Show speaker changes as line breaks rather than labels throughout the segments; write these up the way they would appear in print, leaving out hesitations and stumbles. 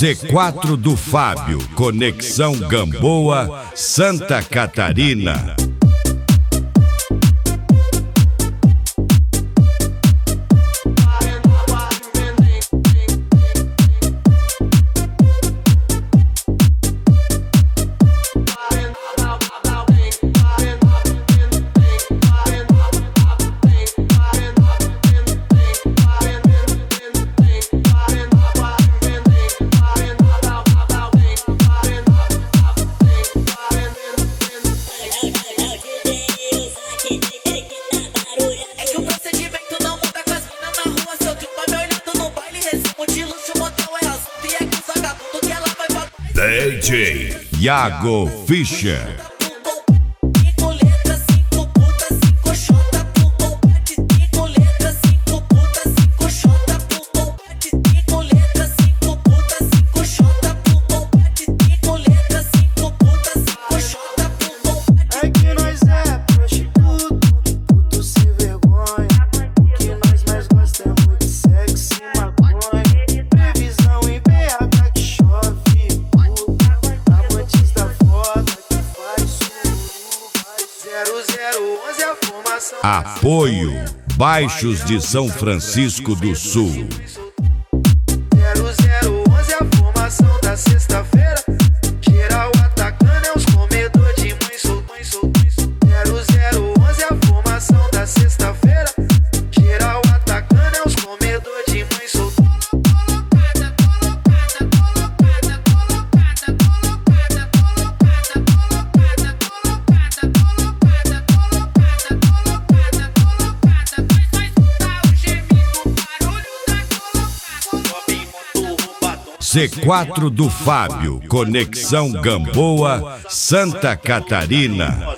C4 do Fábio, Conexão Gamboa, Santa Catarina. DJ Iago Fischer. Apoio Baixos de São Francisco do Sul.
0011 a formação da sexta-feira. Geral atacando é os comedor de mãe solto. 0011 a formação da sexta-feira. Geral atacando é os comedor de mãe solto.
C4 do Fábio, Conexão Gamboa, Santa Catarina.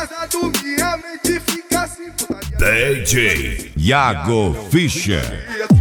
DJ Iago Fischer.